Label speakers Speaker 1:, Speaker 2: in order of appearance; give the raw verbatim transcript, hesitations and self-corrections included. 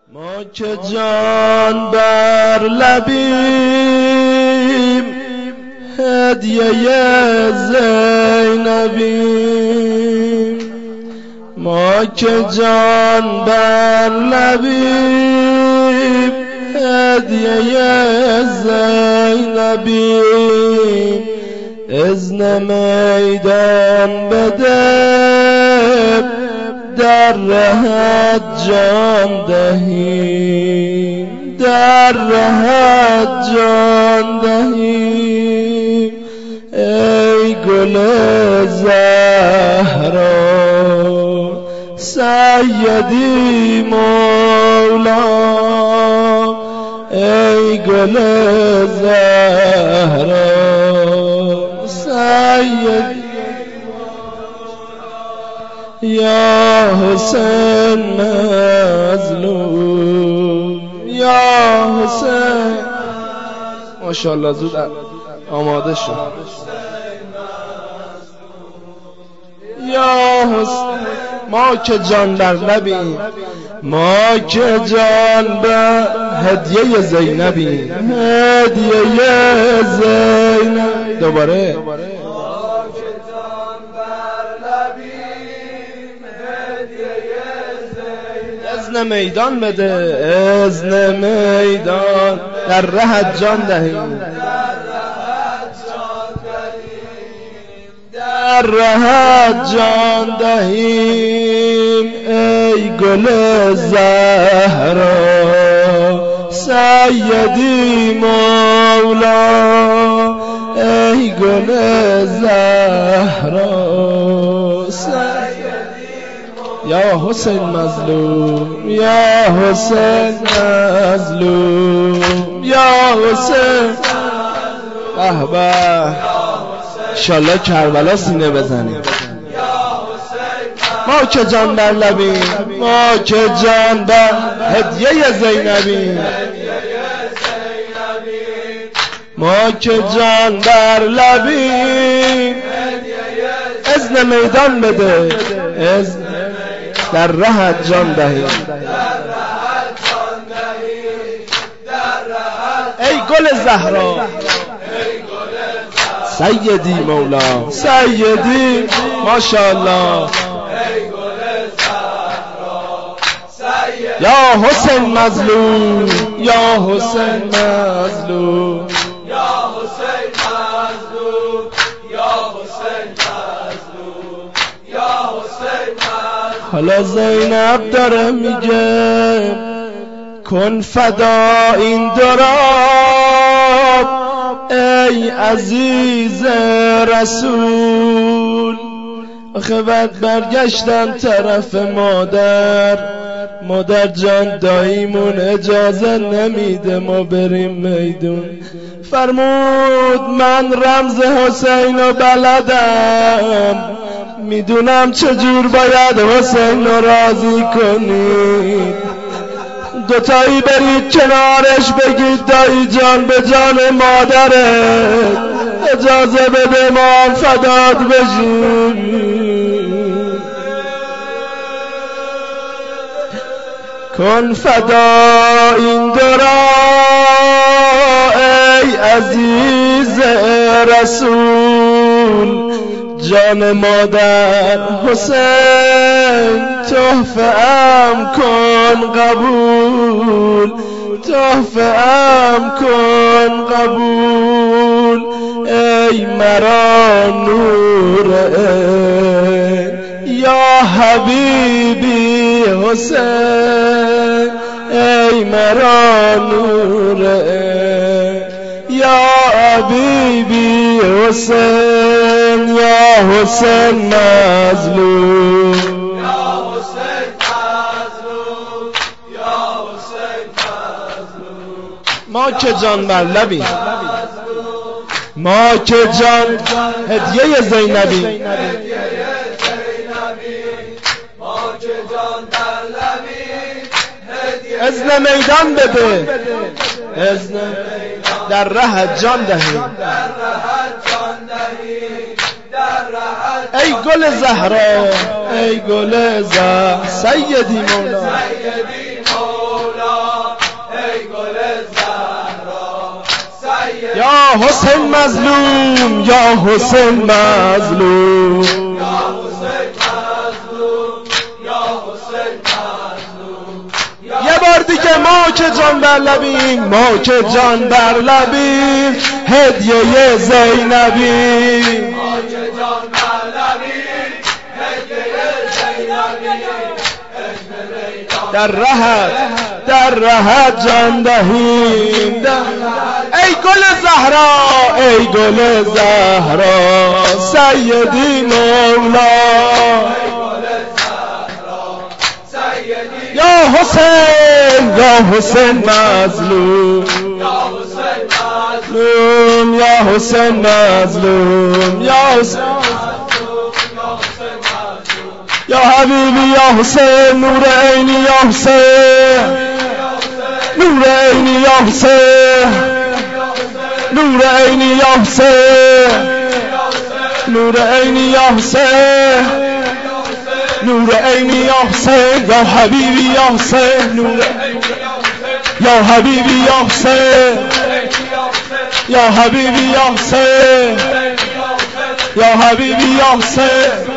Speaker 1: ما که جان بر لبیم هدیه زینبیم، ما که جان بر لبیم هدیه زینبیم، اذن میدان بده در رهت جان دهیم، در رهت جان دهیم. ای گل زهرا سیدی مولا، ای گل زهرا سیدی یا حسین مظلوم، یا حسین. ماشاءالله زود آماده شد. یا حسین ما که جان بر لبیم، ما که جان بر هدیه زینبیم، هدیه زینب. دوباره اذن میدان بده، اذن میدان در رهت جان دهیم، در رهت جان دهیم. ای گل زهرا سیدی مولا، ای گل زهرا یا حسین مظلوم، یا حسین مظلوم، یا حسین. به به انشالله کربلا سینه بزنیم. ما که جان بر لبیم، ما که جان بر هدیه زینبیم، ما که جان بر لبیم اذن میدان بده، اذن در رهت جان دهیم. ای گل زهرا سیدی مولا، سیدی ماشاءالله. یا حسین مظلوم، یا حسین مظلوم،
Speaker 2: یا حسین مظلوم، یا حسین مظلوم، یا حسین مظلوم.
Speaker 1: حالا زینب داره میگه کن فدا این دراب ای عزیز رسول. آخه بعد برگشتن طرف مادر، مادر جان داییمون اجازه نمیده ما بریم میدون. فرمود من رمز حسین و بلدم، میدونم چجور باید حسین رو راضی کنید. دوتایی برید کنارش بگید دایی جان به جان مادرت اجازه بده ما هم فدات بشیم. کن فدا این درا ای عزیز رسول، جان مادر حسین تحفه ام کن قبول، تحفه ام کن قبول. ای مرا نور عین یا حبیبی حسین، ای مرا نور عین یا حبیبی حسین، یا حسین مظلوم،
Speaker 2: یا حسین مظلوم، یا حسین مظلوم.
Speaker 1: ما که جان بر لبیم، ما که جان هدیه زینبی، اذن میدان بده، اذن در رهت جان دهیم. ای گل زهرا، ای گل زهرا سیدی مولا،
Speaker 2: سیدی مولا، گل زهرا سید
Speaker 1: یا حسین مظلوم یا حسین مظلوم
Speaker 2: یا حسین مظلوم یا حسین مظلوم
Speaker 1: یه بار دیگه ما که جان بر لبیم ما که جان بر لبیم هدیه زینبی
Speaker 2: ما که جان بر لبیم هدیه زینبی
Speaker 1: در رهت در رهت جان دهیم ای گل زهرا ای گل زهرا سیدی مولا یا حسین یا حسین مظلوم یا حسین مظلوم یا حسین یا حبیبی یا حسین نور عینی یا حسین نور عینی یا حسین نور عینی یا حسین نور عینی یا حسین نور عینی یا حسین یا حبیبی یا حسین نور یا حبیبی یا حسین یا حبیبی یا حسین یا حبیبی یا حسین